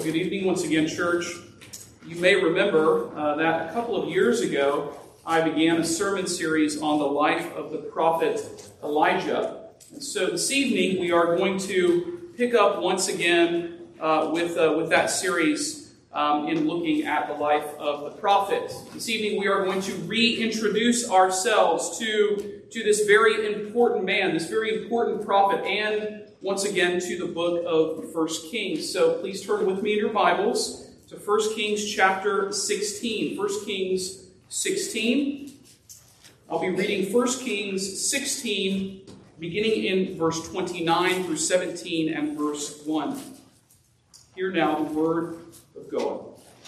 Well, good evening once again, church. You may remember that a couple of years ago, I began a sermon series on the life of the prophet Elijah. And so this evening, we are going to pick up once again with that series in looking at the life of the prophet. This evening, we are going to reintroduce ourselves to this very important man, this very important prophet, and once again to the book of 1 Kings. So please turn with me in your Bibles to 1 Kings chapter 16. 1 Kings 16. I'll be reading 1 Kings 16, beginning in verse 29 through 17 and verse 1. Hear now the word of God.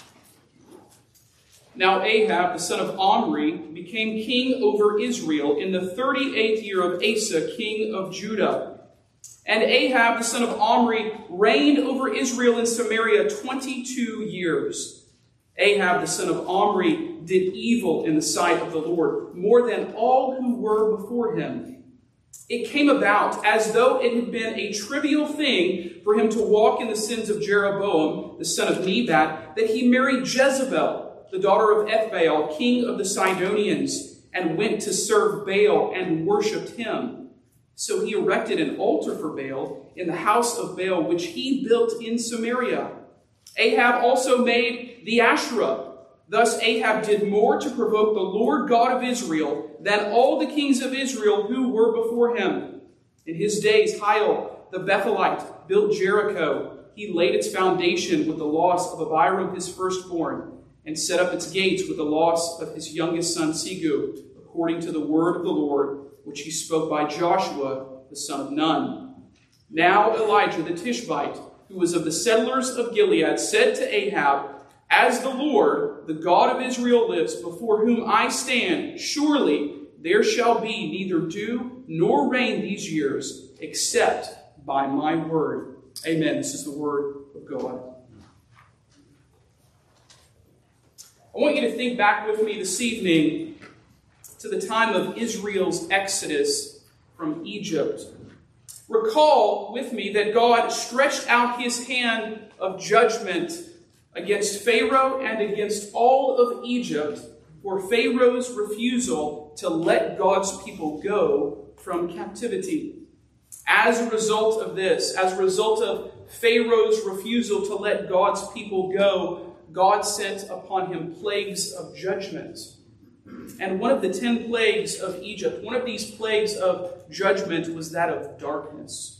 Now Ahab, the son of Omri, became king over Israel in the 38th year of Asa, king of Judah. And Ahab, the son of Omri, reigned over Israel in Samaria 22 years. Ahab, the son of Omri, did evil in the sight of the Lord, more than all who were before him. It came about, as though it had been a trivial thing for him to walk in the sins of Jeroboam, the son of Nebat, that he married Jezebel, the daughter of Ethbaal, king of the Sidonians, and went to serve Baal and worshipped him. So he erected an altar for Baal in the house of Baal, which he built in Samaria. Ahab also made the Asherah. Thus Ahab did more to provoke the Lord God of Israel than all the kings of Israel who were before him. In his days, Hiel, the Bethelite, built Jericho. He laid its foundation with the loss of Abiram, his firstborn, and set up its gates with the loss of his youngest son, Segu, according to the word of the Lord, which he spoke by Joshua, the son of Nun. Now Elijah the Tishbite, who was of the settlers of Gilead, said to Ahab, "As the Lord, the God of Israel, lives, before whom I stand, surely there shall be neither dew nor rain these years, except by my word." Amen. This is the word of God. I want you to think back with me this evening to the time of Israel's exodus from Egypt. Recall with me that God stretched out his hand of judgment against Pharaoh and against all of Egypt for Pharaoh's refusal to let God's people go from captivity. As a result of this, as a result of Pharaoh's refusal to let God's people go, God sent upon him plagues of judgment. And one of the 10 plagues of Egypt, one of these plagues of judgment was that of darkness.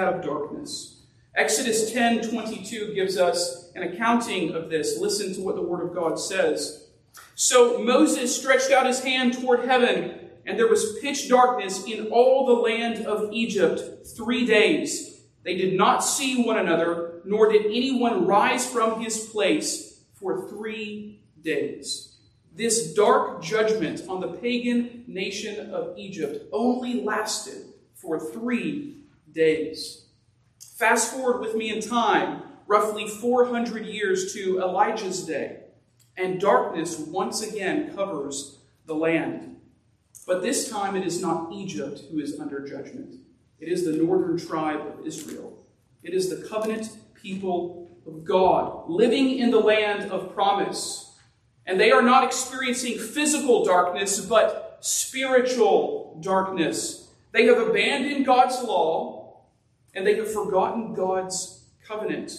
Exodus 10:22 gives us an accounting of this. Listen to what the Word of God says. So Moses stretched out his hand toward heaven, and there was pitch darkness in all the land of Egypt 3 days. They did not see one another, nor did anyone rise from his place for 3 days. This dark judgment on the pagan nation of Egypt only lasted for 3 days. Fast forward with me in time, roughly 400 years to Elijah's day, and darkness once again covers the land. But this time it is not Egypt who is under judgment. It is the northern tribe of Israel. It is the covenant people of God, living in the land of promise. And they are not experiencing physical darkness, but spiritual darkness. They have abandoned God's law, and they have forgotten God's covenant.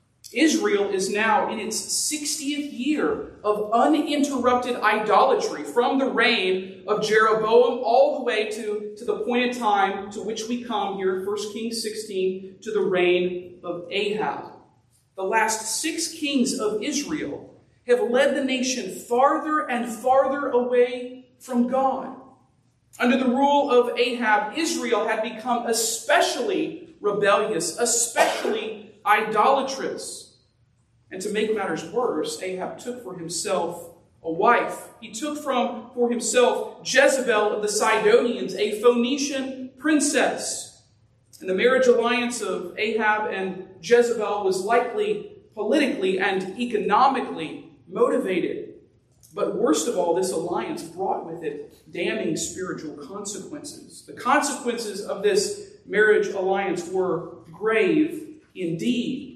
Israel is now in its 60th year of uninterrupted idolatry, from the reign of Jeroboam all the way to the point in time to which we come here in 1 Kings 16, to the reign of Ahab. The last 6 kings of Israel have led the nation farther and farther away from God. Under the rule of Ahab, Israel had become especially rebellious, especially idolatrous. And to make matters worse, Ahab took for himself a wife. He took for himself Jezebel of the Sidonians, a Phoenician princess. And the marriage alliance of Ahab and Jezebel was likely politically and economically motivated. But worst of all, this alliance brought with it damning spiritual consequences. The consequences of this marriage alliance were grave indeed.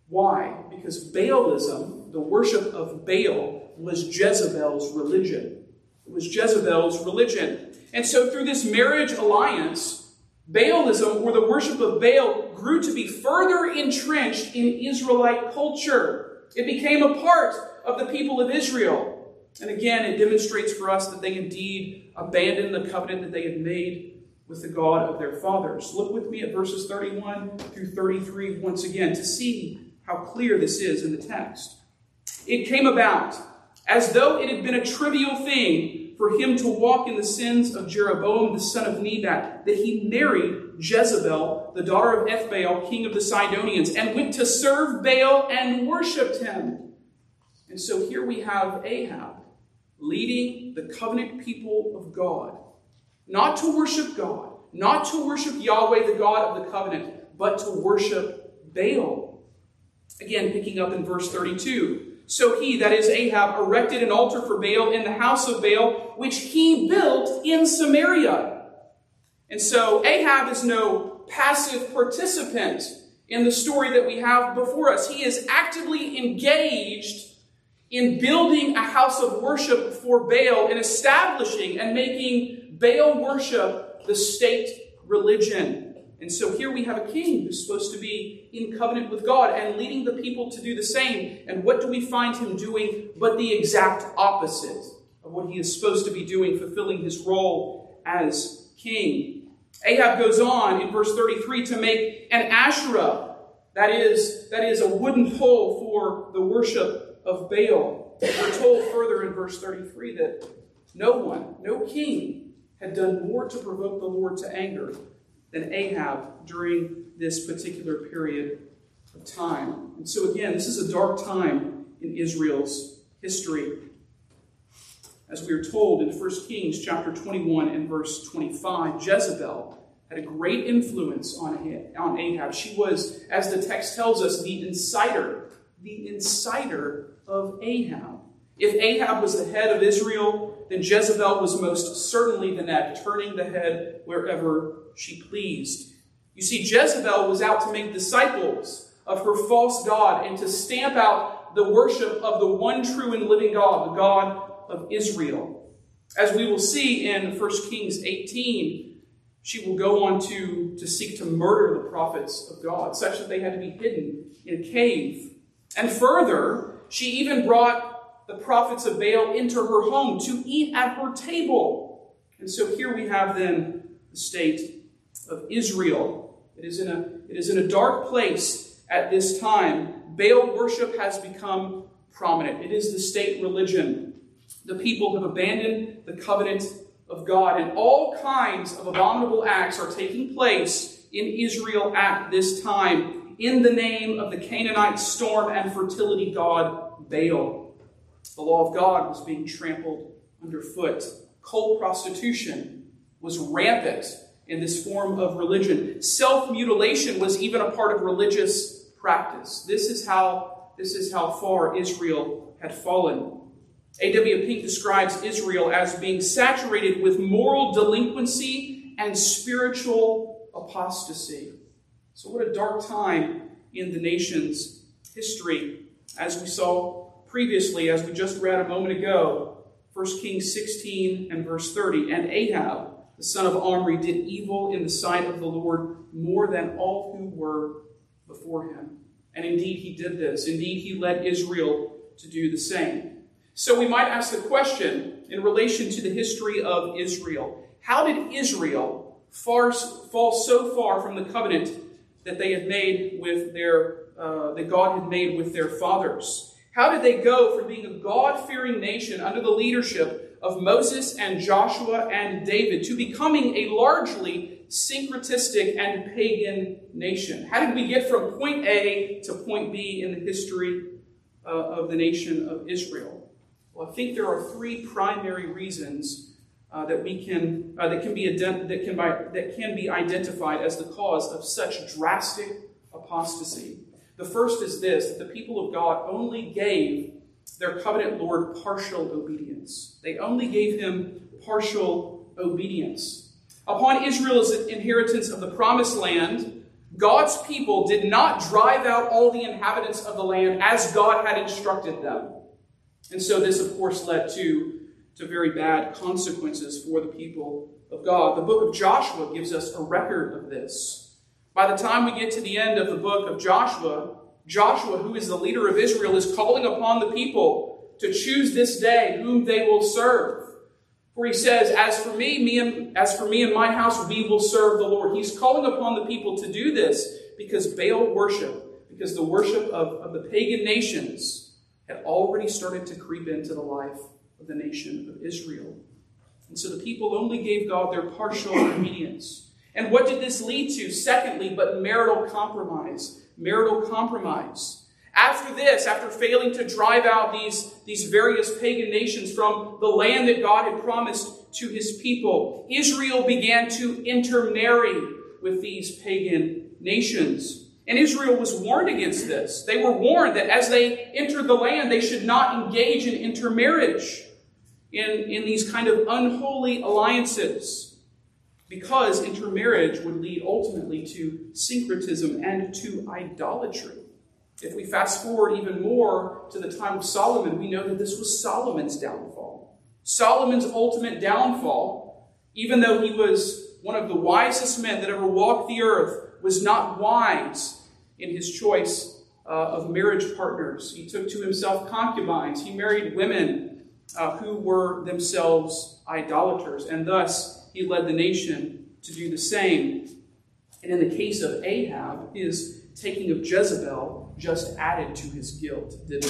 Why? Because Baalism, the worship of Baal, was Jezebel's religion. It was Jezebel's religion. And so through this marriage alliance, Baalism, or the worship of Baal, grew to be further entrenched in Israelite culture. It became a part of the people of Israel. And again, it demonstrates for us that they indeed abandoned the covenant that they had made with the God of their fathers. Look with me at verses 31 through 33 once again to see how clear this is in the text. It came about as though it had been a trivial thing for him to walk in the sins of Jeroboam, the son of Nebat, that he married Jezebel, the daughter of Ethbaal, king of the Sidonians, and went to serve Baal and worshipped him. And so here we have Ahab leading the covenant people of God, not to worship God, not to worship Yahweh, the God of the covenant, but to worship Baal. Again, picking up in verse 32. So he, that is Ahab, erected an altar for Baal in the house of Baal, which he built in Samaria. And so Ahab is no passive participant in the story that we have before us. He is actively engaged in building a house of worship for Baal and establishing and making Baal worship the state religion. And so here we have a king who's supposed to be in covenant with God and leading the people to do the same. And what do we find him doing but the exact opposite of what he is supposed to be doing, fulfilling his role as king? Ahab goes on in verse 33 to make an Asherah, that is a wooden pole for the worship of Baal. We're told further in verse 33 that no king had done more to provoke the Lord to anger than Ahab during this particular period of time. And so again, this is a dark time in Israel's history. As we are told in 1 Kings chapter 21 and verse 25, Jezebel had a great influence on Ahab. She was, as the text tells us, the inciter of Ahab. If Ahab was the head of Israel, then Jezebel was most certainly the neck, turning the head wherever she pleased. You see, Jezebel was out to make disciples of her false god and to stamp out the worship of the one true and living God, the God of Israel. As we will see in 1 Kings 18, she will go on to seek to murder the prophets of God, such that they had to be hidden in a cave. And further, she even brought the prophets of Baal into her home to eat at her table. And so here we have then the state of Israel. It is in a dark place at this time. Baal worship has become prominent. It is the state religion. The people have abandoned the covenant of God, and all kinds of abominable acts are taking place in Israel at this time in the name of the Canaanite storm and fertility god Baal. The law of God was being trampled underfoot. Cult prostitution was rampant in this form of religion. Self-mutilation was even a part of religious practice. This is how far Israel had fallen. A.W. Pink describes Israel as being saturated with moral delinquency and spiritual apostasy. So what a dark time in the nation's history. As we saw previously, as we just read a moment ago, 1 Kings 16 and verse 30, and Ahab, the son of Omri, did evil in the sight of the Lord more than all who were before him. And indeed he did this. Indeed he led Israel to do the same. So we might ask the question in relation to the history of Israel. How did Israel fall so far from the covenant that they had made with that God had made with their fathers? How did they go from being a God-fearing nation under the leadership of Moses and Joshua and David to becoming a largely syncretistic and pagan nation? How did we get from point A to point B in the history of the nation of Israel? Well, I think there are three primary reasons that can be identified as the cause of such drastic apostasy. The first is this: that the people of God only gave their covenant Lord partial obedience. They only gave him partial obedience. Upon Israel's inheritance of the promised land, God's people did not drive out all the inhabitants of the land as God had instructed them. And so this, of course, led to very bad consequences for the people of God. The book of Joshua gives us a record of this. By the time we get to the end of the book of Joshua, Joshua, who is the leader of Israel, is calling upon the people to choose this day whom they will serve. For he says, as for me and my house, we will serve the Lord. He's calling upon the people to do this because Baal worship, because the worship of the pagan nations had already started to creep into the life of the nation of Israel. And so the people only gave God their partial obedience. And what did this lead to? Secondly, but marital compromise. Marital compromise. After this, after failing to drive out these various pagan nations from the land that God had promised to his people, Israel began to intermarry with these pagan nations. And Israel was warned against this. They were warned that as they entered the land, they should not engage in intermarriage, in these kind of unholy alliances, because intermarriage would lead ultimately to syncretism and to idolatry. If we fast forward even more to the time of Solomon, we know that this was Solomon's downfall. Solomon's ultimate downfall, even though he was one of the wisest men that ever walked the earth, was not wise in his choice of marriage partners. He took to himself concubines. He married women who were themselves idolaters, and thus he led the nation to do the same. And in the case of Ahab, his taking of Jezebel just added to his guilt, didn't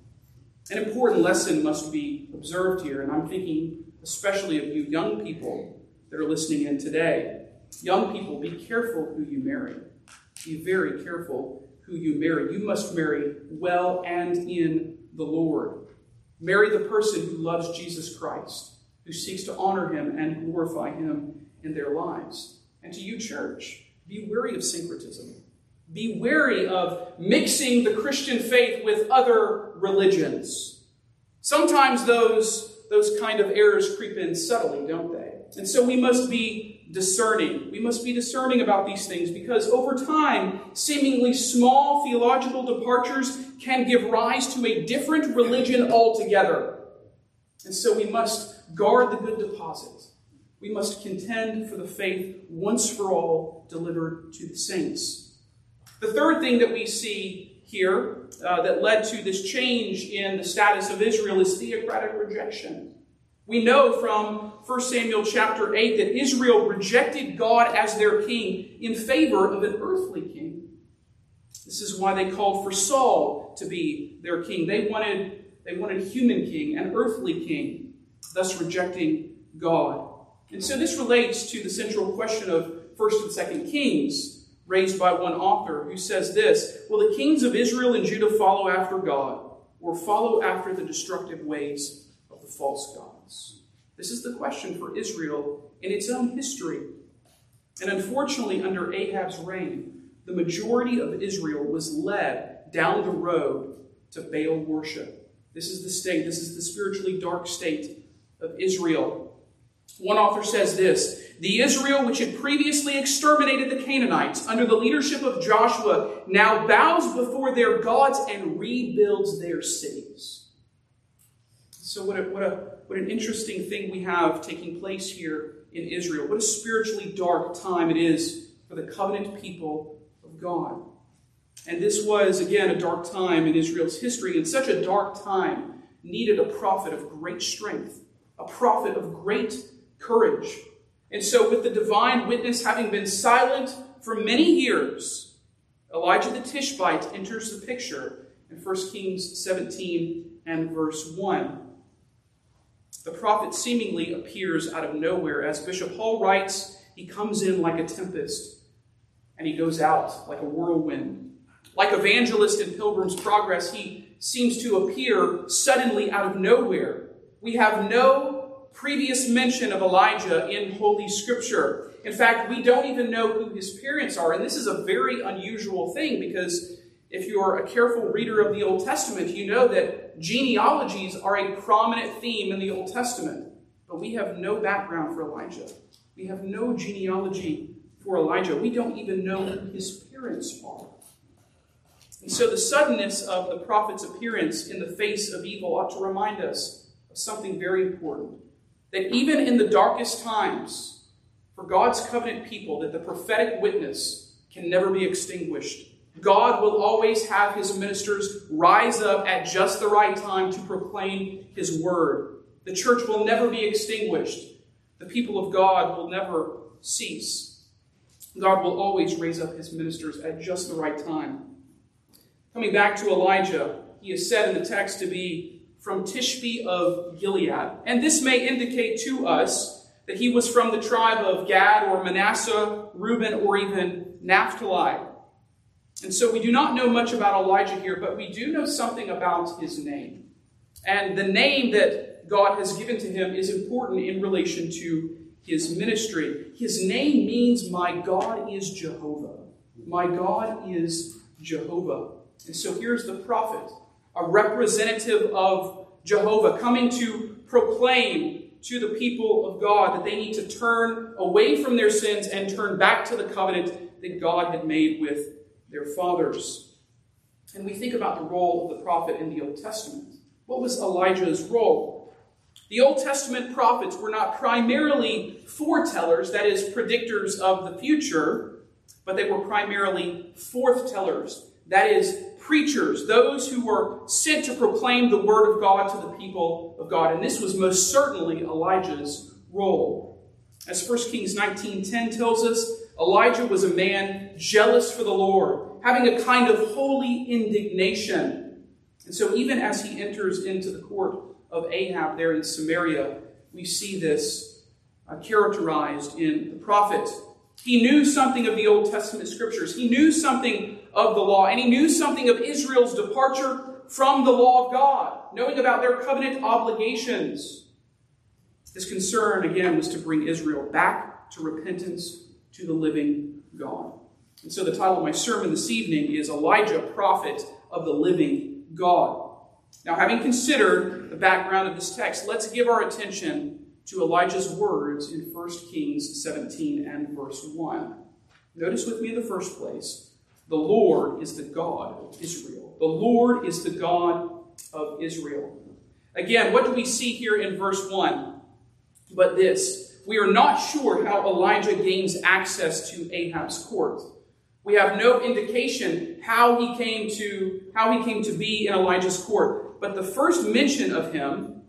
it? An important lesson must be observed here, and I'm thinking especially of you young people that are listening in today. Young people, be careful who you marry. Be very careful who you marry. You must marry well and in the Lord. Marry the person who loves Jesus Christ, who seeks to honor him and glorify him in their lives. And to you, church, be wary of syncretism. Be wary of mixing the Christian faith with other religions. Sometimes those kind of errors creep in subtly, don't they? And so we must be discerning. We must be discerning about these things because over time, seemingly small theological departures can give rise to a different religion altogether. And so we must guard the good deposit. We must contend for the faith once for all delivered to the saints. The third thing that we see here that led to this change in the status of Israel is theocratic rejection. We know from 1 Samuel chapter 8 that Israel rejected God as their king in favor of an earthly king. This is why they called for Saul to be their king. They wanted a human king, an earthly king, thus rejecting God. And so this relates to the central question of 1st and 2nd Kings, raised by one author who says this: will the kings of Israel and Judah follow after God or follow after the destructive ways of the false gods? This is the question for Israel in its own history. And unfortunately, under Ahab's reign, the majority of Israel was led down the road to Baal worship. This is the state, this is the spiritually dark state of Israel. One author says this: the Israel which had previously exterminated the Canaanites under the leadership of Joshua now bows before their gods and rebuilds their cities. So what an interesting thing we have taking place here in Israel. What a spiritually dark time it is for the covenant people of God. And this was, again, a dark time in Israel's history, and such a dark time needed a prophet of great strength, a prophet of great courage. And so with the divine witness having been silent for many years, Elijah the Tishbite enters the picture in 1 Kings 17 and verse 1. The prophet seemingly appears out of nowhere. As Bishop Hall writes, he comes in like a tempest, and he goes out like a whirlwind. Like Evangelist in Pilgrim's Progress, he seems to appear suddenly out of nowhere. We have no previous mention of Elijah in Holy Scripture. In fact, we don't even know who his parents are. And this is a very unusual thing because if you're a careful reader of the Old Testament, you know that genealogies are a prominent theme in the Old Testament. But we have no background for Elijah. We have no genealogy for Elijah. We don't even know who his parents appearance are. And so the suddenness of the prophet's appearance in the face of evil ought to remind us of something very important. That even in the darkest times, for God's covenant people, that the prophetic witness can never be extinguished. God will always have his ministers rise up at just the right time to proclaim his word. The church will never be extinguished. The people of God will never cease. God will always raise up his ministers at just the right time. Coming back to Elijah, he is said in the text to be from Tishbe of Gilead. And this may indicate to us that he was from the tribe of Gad or Manasseh, Reuben, or even Naphtali. And so we do not know much about Elijah here, but we do know something about his name. And the name that God has given to him is important in relation to his ministry. His name means, my God is Jehovah. My God is Jehovah. And so here's the prophet, a representative of Jehovah, coming to proclaim to the people of God that they need to turn away from their sins and turn back to the covenant that God had made with their fathers. And we think about the role of the prophet in the Old Testament. What was Elijah's role? The Old Testament prophets were not primarily foretellers, that is, predictors of the future, but they were primarily forthtellers, that is, preachers, those who were sent to proclaim the word of God to the people of God. And this was most certainly Elijah's role. As 1 Kings 19:10 tells us, Elijah was a man jealous for the Lord, having a kind of holy indignation. And so even as he enters into the court of Ahab there in Samaria, we see this characterized in the prophet. He knew something of the Old Testament scriptures. He knew something of the law, and he knew something of Israel's departure from the law of God, knowing about their covenant obligations. His concern, again, was to bring Israel back to repentance to the living God. And so the title of my sermon this evening is Elijah, Prophet of the Living God. Now, having considered the background of this text, let's give our attention to Elijah's words in 1 Kings 17 and verse 1. Notice with me in the first place, the Lord is the God of Israel. The Lord is the God of Israel. Again, what do we see here in verse 1? But this, we are not sure how Elijah gains access to Ahab's court. We have no indication how he came to be in Elijah's court. But the first mention of him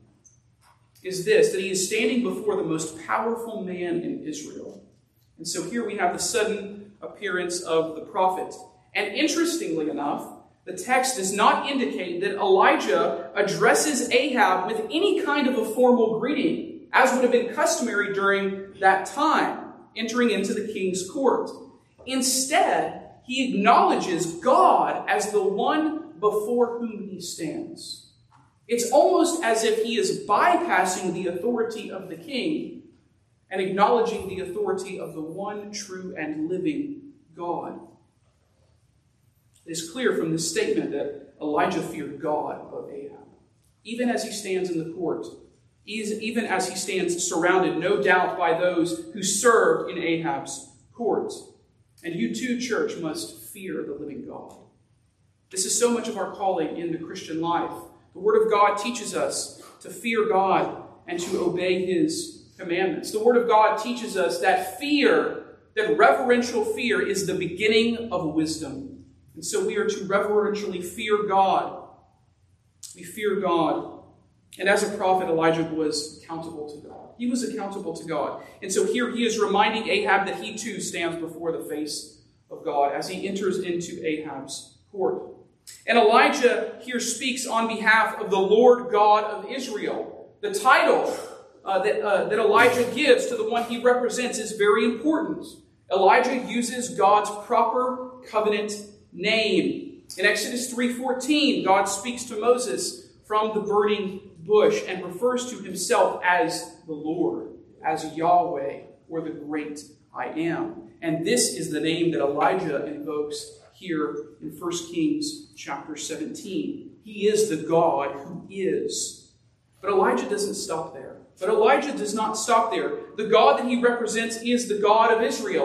is this, that he is standing before the most powerful man in Israel. And so here we have the sudden appearance of the prophet. And interestingly enough, the text does not indicate that Elijah addresses Ahab with any kind of a formal greeting, as would have been customary during that time, entering into the king's court. Instead, he acknowledges God as the one before whom he stands. It's almost as if he is bypassing the authority of the king and acknowledging the authority of the one true and living God. It is clear from this statement that Elijah feared God above Ahab, even as he stands in the court, even as he stands surrounded, no doubt, by those who served in Ahab's court. And you too, church, must fear the living God. This is so much of our calling in the Christian life. The Word of God teaches us to fear God and to obey his commandments. The Word of God teaches us that reverential fear is the beginning of wisdom. And so we are to reverentially fear God. We fear God. And as a prophet, Elijah was accountable to God. He was accountable to God. And so here he is reminding Ahab that he too stands before the face of God as he enters into Ahab's court. And Elijah here speaks on behalf of the Lord God of Israel. The title that Elijah gives to the one he represents is very important. Elijah uses God's proper covenant name. In Exodus 3:14, God speaks to Moses from the burning bush and refers to himself as the Lord, as Yahweh, or the great I am. And this is the name that Elijah invokes here in 1 Kings chapter 17. He is the God who is. But Elijah doesn't stop there. The God that he represents is the God of Israel.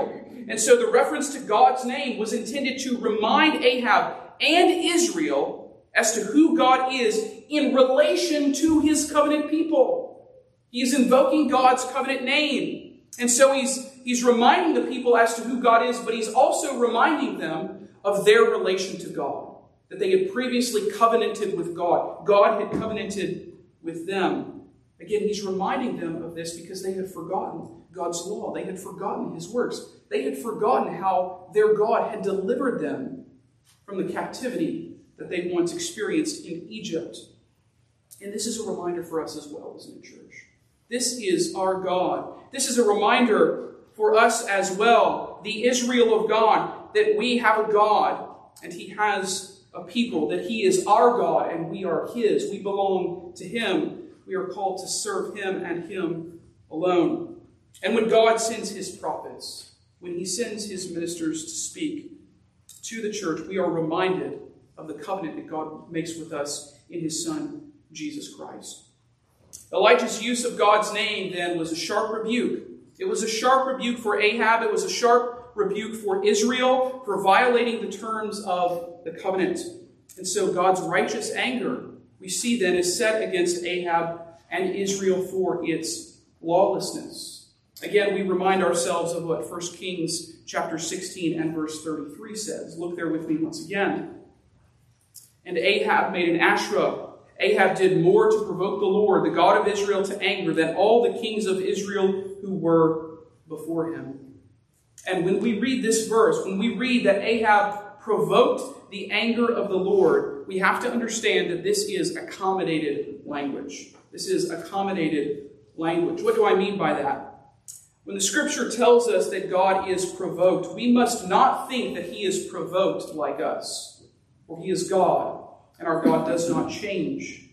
And so the reference to God's name was intended to remind Ahab and Israel as to who God is in relation to his covenant people. He's invoking God's covenant name. And so he's reminding the people as to who God is, but he's also reminding them of their relation to God, that they had previously covenanted with God. God had covenanted with them. Again, he's reminding them of this because they had forgotten God's law. They had forgotten his works. They had forgotten how their God had delivered them from the captivity that they once experienced in Egypt. And this is a reminder for us as well, isn't it, church? This is our God. This is a reminder for us as well, the Israel of God, that we have a God and he has a people, that he is our God and we are his. We belong to him. We are called to serve him and him alone. And when God sends his prophets, when he sends his ministers to speak to the church, we are reminded of the covenant that God makes with us in his Son, Jesus Christ. Elijah's use of God's name then was a sharp rebuke. It was a sharp rebuke for Ahab. It was a sharp rebuke for Israel for violating the terms of the covenant. And so God's righteous anger, we see then, is set against Ahab and Israel for its lawlessness. Again, we remind ourselves of what 1 Kings chapter 16 and verse 33 says. Look there with me once again. And Ahab made an Asherah. Ahab did more to provoke the Lord, the God of Israel, to anger than all the kings of Israel who were before him. And when we read this verse, when we read that Ahab provoked the anger of the Lord, we have to understand that this is accommodated language. This is accommodated language. What do I mean by that? When the scripture tells us that God is provoked, we must not think that he is provoked like us. For he is God, and our God does not change.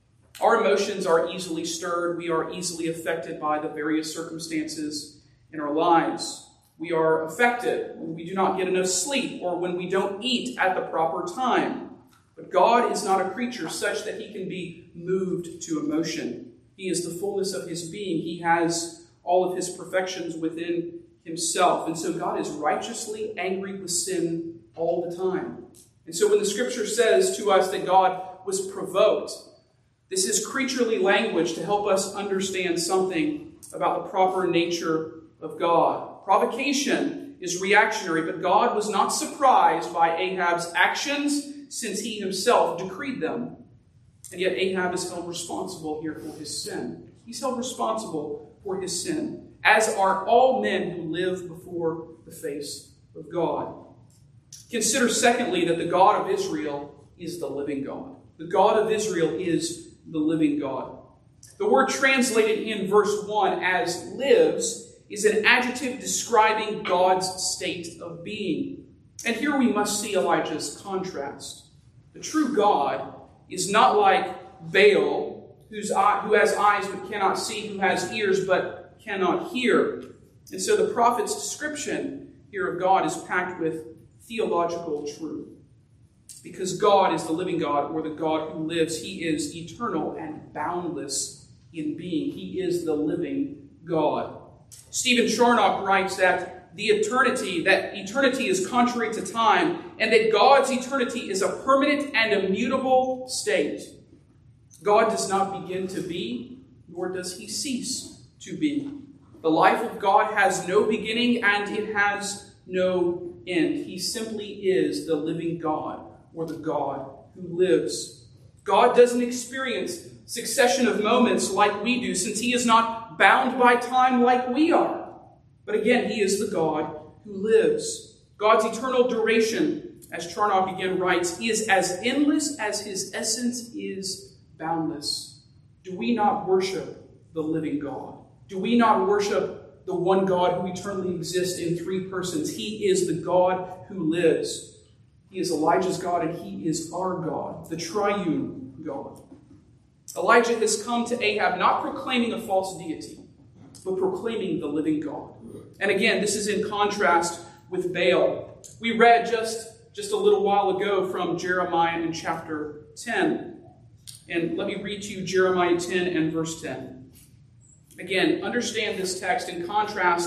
Our emotions are easily stirred. We are easily affected by the various circumstances in our lives. We are affected when we do not get enough sleep or when we don't eat at the proper time. But God is not a creature such that he can be moved to emotion. He is the fullness of his being. He has all of his perfections within himself. And so God is righteously angry with sin all the time. And so when the scripture says to us that God was provoked, this is creaturely language to help us understand something about the proper nature of God. Provocation is reactionary, but God was not surprised by Ahab's actions since he himself decreed them. And yet Ahab is held responsible here for his sin. He's held responsible for his sin, as are all men who live before the face of God. Consider, secondly, that the God of Israel is the living God. The God of Israel is the living God. The word translated in verse 1 as lives is an adjective describing God's state of being. And here we must see Elijah's contrast. The true God is not like Baal, who has eyes but cannot see, who has ears but cannot hear. And so the prophet's description here of God is packed with theological truth. Because God is the living God, or the God who lives. He is eternal and boundless in being. He is the living God. Stephen Charnock writes that eternity is contrary to time, and that God's eternity is a permanent and immutable state. God does not begin to be, nor does he cease to be. The life of God has no beginning, and it has no end. He simply is the living God, or the God who lives. God doesn't experience succession of moments like we do, since he is not bound by time like we are. But again, he is the God who lives. God's eternal duration, as Charnock again writes, is as endless as his essence is boundless. Do we not worship the living God? Do we not worship the one God who eternally exists in three persons? He is the God who lives. He is Elijah's God, and he is our God, the triune God. Elijah has come to Ahab not proclaiming a false deity, but proclaiming the living God. And again, this is in contrast with Baal. We read just a little while ago from Jeremiah in chapter 10. And let me read to you Jeremiah 10 and verse 10. Again, understand this text in contrast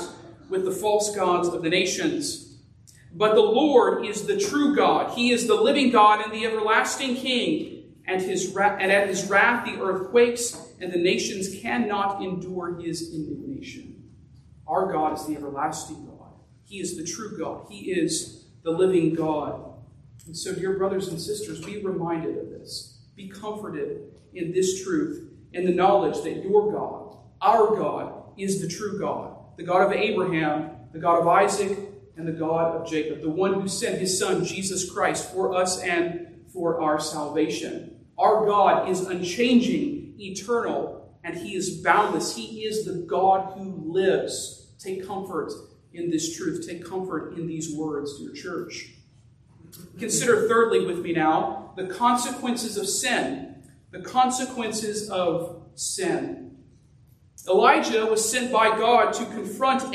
with the false gods of the nations. But the Lord is the true God. He is the living God and the everlasting King. And at his wrath the earth quakes, and the nations cannot endure his indignation. Our God is the everlasting God. He is the true God. He is the living God. And so, dear brothers and sisters, be reminded of this. Be comforted in this truth, in the knowledge that your God, our God, is the true God, the God of Abraham, the God of Isaac, and the God of Jacob, the one who sent his Son, Jesus Christ, for us and for our salvation. Our God is unchanging, eternal, and he is boundless. He is the God who lives. Take comfort in this truth. Take comfort in these words, dear church. Consider thirdly with me now the consequences of sin. The consequences of sin. Elijah was sent by God to confront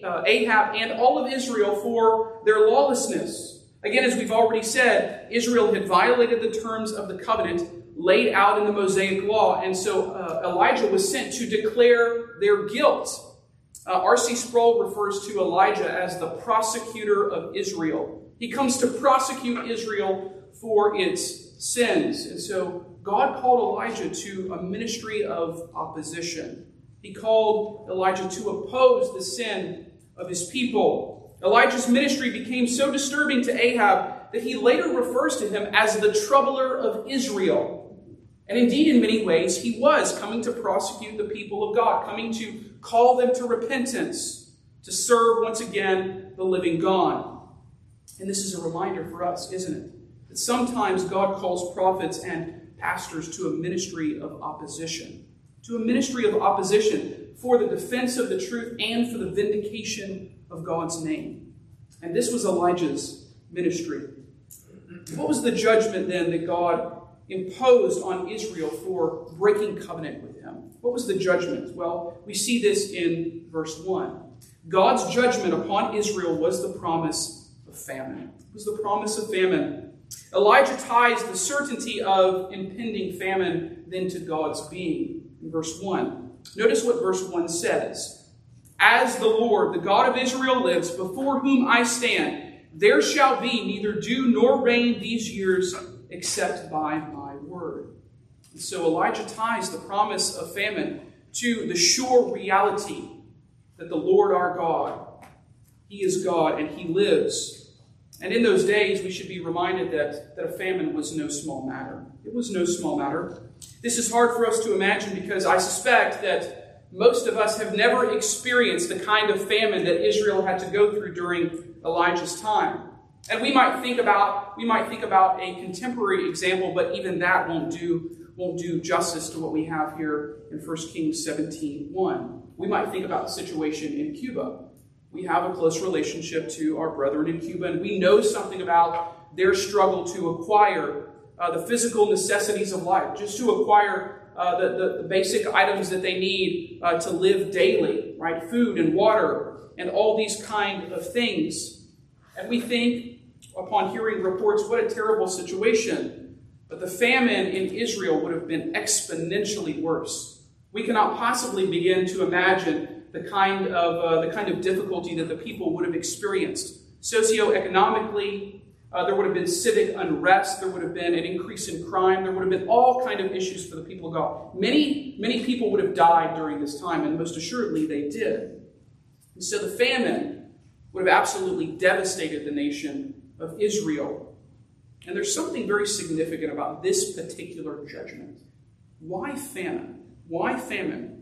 Ahab and all of Israel for their lawlessness. Again, as we've already said, Israel had violated the terms of the covenant laid out in the Mosaic Law, and so Elijah was sent to declare their guilt. R.C. Sproul refers to Elijah as the prosecutor of Israel. He comes to prosecute Israel for its sins. And so God called Elijah to a ministry of opposition. He called Elijah to oppose the sin of his people. Elijah's ministry became so disturbing to Ahab that he later refers to him as the troubler of Israel. And indeed, in many ways, he was coming to prosecute the people of God, coming to call them to repentance, to serve once again the living God. And this is a reminder for us, isn't it? That sometimes God calls prophets and pastors to a ministry of opposition. To a ministry of opposition for the defense of the truth and for the vindication of God's name. And this was Elijah's ministry. What was the judgment then that God imposed on Israel for breaking covenant with him? What was the judgment? Well, we see this in verse 1. God's judgment upon Israel was the promise of famine. It was the promise of famine. Elijah ties the certainty of impending famine then to God's being. In verse 1, notice what verse 1 says. As the Lord, the God of Israel lives, before whom I stand, there shall be neither dew nor rain these years except by my word. And so Elijah ties the promise of famine to the sure reality that the Lord our God, he is God and he lives. And in those days, we should be reminded that a famine was no small matter. It was no small matter. This is hard for us to imagine because I suspect that most of us have never experienced the kind of famine that Israel had to go through during Elijah's time. And we might think about a contemporary example, but even that won't do justice to what we have here in 1 Kings 17:1. We might think about the situation in Cuba. We have a close relationship to our brethren in Cuba, and we know something about their struggle to acquire the physical necessities of life, just to acquire the basic items that they need to live daily, right? Food and water and all these kind of things. And we think, upon hearing reports, what a terrible situation. But the famine in Israel would have been exponentially worse. We cannot possibly begin to imagine the kind of difficulty that the people would have experienced. Socioeconomically, there would have been civic unrest. There would have been an increase in crime. There would have been all kind of issues for the people of God. Many people would have died during this time, and most assuredly they did. And so the famine would have absolutely devastated the nation of Israel. And there's something very significant about this particular judgment. Why famine? Why famine?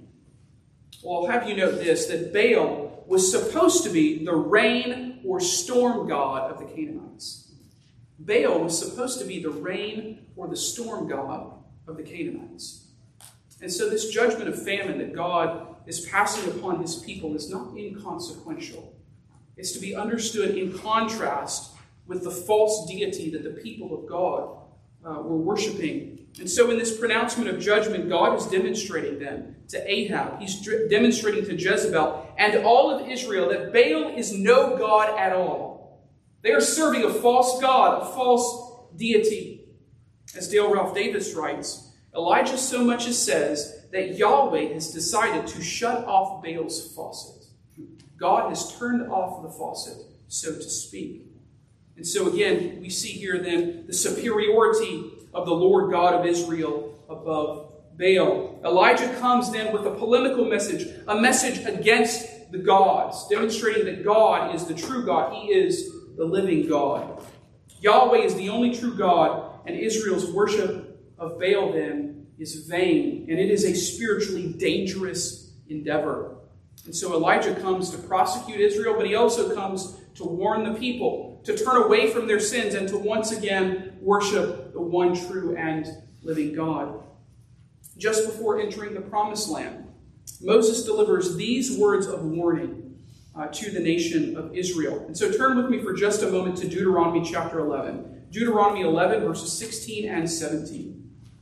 Well, I'll have you note this, that Baal was supposed to be the rain or storm god of the Canaanites. Baal was supposed to be the rain or the storm god of the Canaanites. And so this judgment of famine that God is passing upon his people is not inconsequential. It's to be understood in contrast with the false deity that the people of God were worshiping. And so in this pronouncement of judgment, God is demonstrating then to Ahab, he's demonstrating to Jezebel and all of Israel that Baal is no God at all. They are serving a false god, a false deity. As Dale Ralph Davis writes, Elijah so much as says that Yahweh has decided to shut off Baal's faucet. God has turned off the faucet, so to speak. And so again, we see here then the superiority of the Lord God of Israel above Baal. Elijah comes then with a polemical message, a message against the gods, demonstrating that God is the true God. He is the living God. Yahweh is the only true God, and Israel's worship of Baal then is vain, and it is a spiritually dangerous endeavor. And so Elijah comes to prosecute Israel, but he also comes to warn the people to turn away from their sins and to once again worship the one true and living God. Just before entering the promised land, Moses delivers these words of warning to the nation of Israel. And so turn with me for just a moment to Deuteronomy chapter 11. Deuteronomy 11, verses 16 and 17.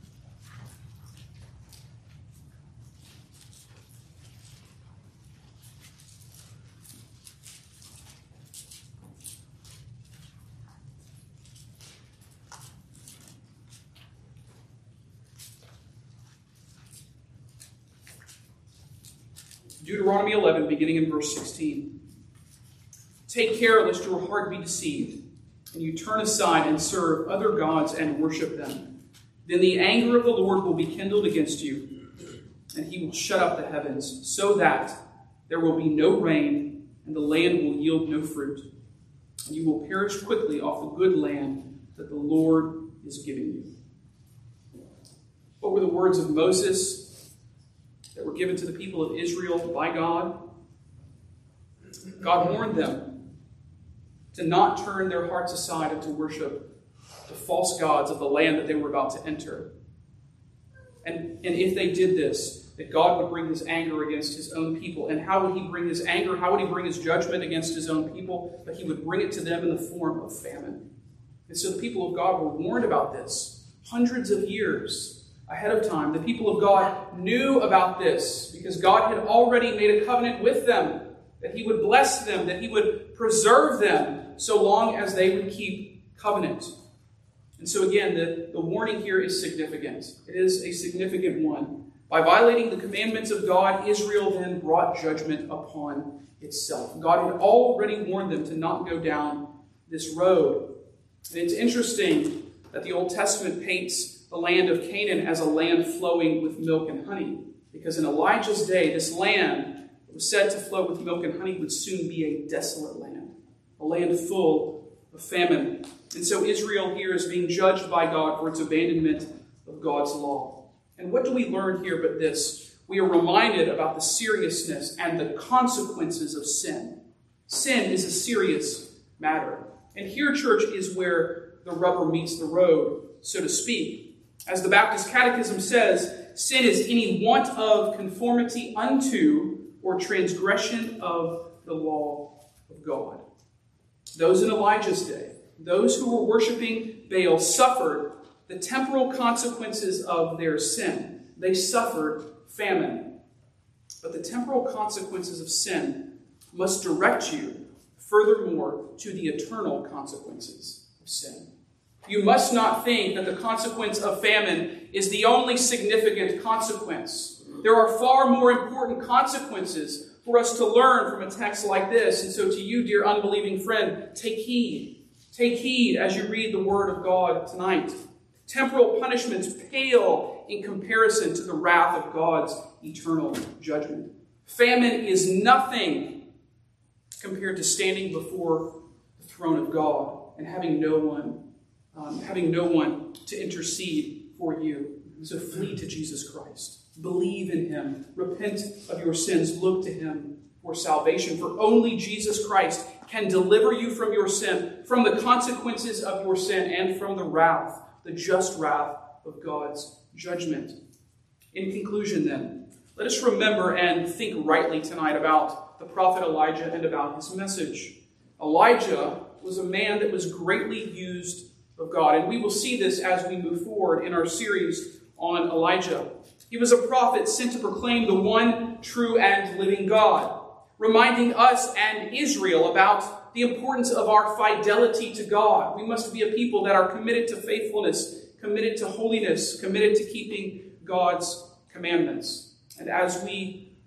Deuteronomy 11, beginning in verse 16. Take care lest your heart be deceived, and you turn aside and serve other gods and worship them. Then the anger of the Lord will be kindled against you, and he will shut up the heavens, so that there will be no rain, and the land will yield no fruit. And you will perish quickly off the good land that the Lord is giving you. What were the words of Moses that were given to the people of Israel by God? God warned them to not turn their hearts aside and to worship the false gods of the land that they were about to enter. And if they did this, that God would bring his anger against his own people. And how would he bring his anger? How would he bring his judgment against his own people? But he would bring it to them in the form of famine. And so the people of God were warned about this hundreds of years ahead of time. The people of God knew about this because God had already made a covenant with them that he would bless them, that he would preserve them so long as they would keep covenant. And so again, the warning here is significant. It is a significant one. By violating the commandments of God, Israel then brought judgment upon itself. God had already warned them to not go down this road. And it's interesting that the Old Testament paints the land of Canaan as a land flowing with milk and honey. Because in Elijah's day, this land that was said to flow with milk and honey would soon be a desolate land, a land full of famine. And so Israel here is being judged by God for its abandonment of God's law. And what do we learn here but this? We are reminded about the seriousness and the consequences of sin. Sin is a serious matter. And here, church, is where the rubber meets the road, so to speak. As the Baptist Catechism says, sin is any want of conformity unto or transgression of the law of God. Those in Elijah's day, those who were worshiping Baal, suffered the temporal consequences of their sin. They suffered famine. But the temporal consequences of sin must direct you, furthermore, to the eternal consequences of sin. You must not think that the consequence of famine is the only significant consequence. There are far more important consequences for us to learn from a text like this. And so to you, dear unbelieving friend, take heed. Take heed as you read the Word of God tonight. Temporal punishments pale in comparison to the wrath of God's eternal judgment. Famine is nothing compared to standing before the throne of God and having no one to intercede for you. So flee to Jesus Christ. Believe in him. Repent of your sins. Look to him for salvation. For only Jesus Christ can deliver you from your sin, from the consequences of your sin, and from the wrath, the just wrath of God's judgment. In conclusion, then, let us remember and think rightly tonight about the prophet Elijah and about his message. Elijah was a man that was greatly used of God, and we will see this as we move forward in our series on Elijah. He was a prophet sent to proclaim the one true and living God, reminding us and Israel about the importance of our fidelity to God. We must be a people that are committed to faithfulness, committed to holiness, committed to keeping God's commandments. And as we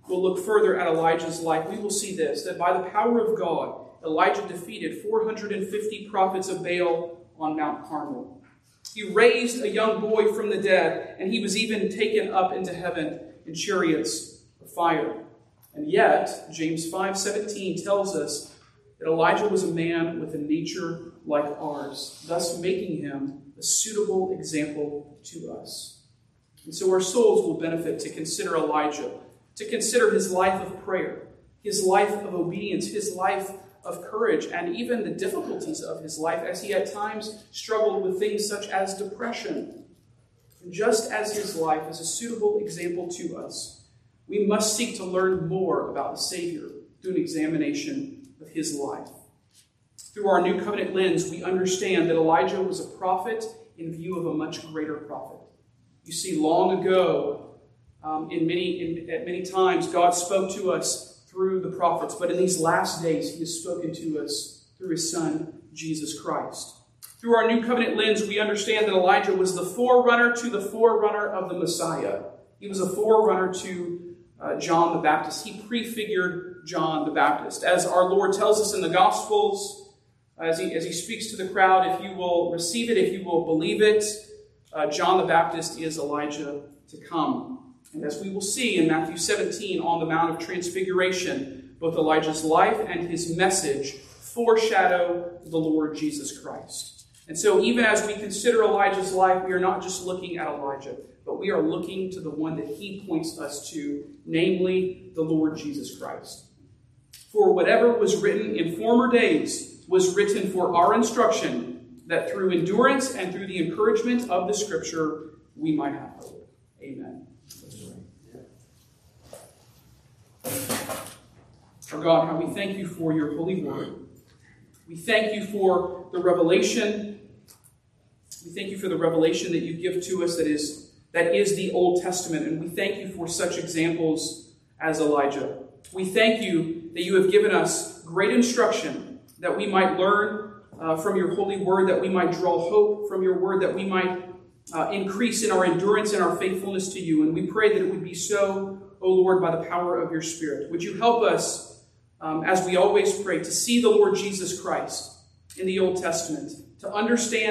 we'll look further at Elijah's life, we will see this, that by the power of God, Elijah defeated 450 prophets of Baal on Mount Carmel. He raised a young boy from the dead, and he was even taken up into heaven in chariots of fire. And yet, James 5:17 tells us that Elijah was a man with a nature like ours, thus making him a suitable example to us. And so our souls will benefit to consider Elijah, to consider his life of prayer, his life of obedience, his life of courage, and even the difficulties of his life as he at times struggled with things such as depression. And just as his life is a suitable example to us, we must seek to learn more about the Savior through an examination of his life. Through our New Covenant lens, we understand that Elijah was a prophet in view of a much greater prophet. You see, long ago, at many times, God spoke to us through the prophets, but in these last days, he has spoken to us through his Son, Jesus Christ. Through our New Covenant lens, we understand that Elijah was the forerunner to the forerunner of the Messiah. He was a forerunner to John the Baptist. He prefigured John the Baptist. As our Lord tells us in the Gospels, as he speaks to the crowd, if you will receive it, if you will believe it, John the Baptist is Elijah to come. And as we will see in Matthew 17 on the Mount of Transfiguration, both Elijah's life and his message foreshadow the Lord Jesus Christ. And so even as we consider Elijah's life, we are not just looking at Elijah, but we are looking to the one that he points us to, namely the Lord Jesus Christ. For whatever was written in former days was written for our instruction, that through endurance and through the encouragement of the Scripture we might have hope. Amen. Our God, how we thank you for your holy word. We thank you for the revelation. We thank you for the revelation that you give to us that is the Old Testament. And we thank you for such examples as Elijah. We thank you that you have given us great instruction, that we might learn from your holy word, that we might draw hope from your word, that we might increase in our endurance and our faithfulness to you. And we pray that it would be so, O Lord, by the power of your Spirit. Would you help us, as we always pray, to see the Lord Jesus Christ in the Old Testament, to understand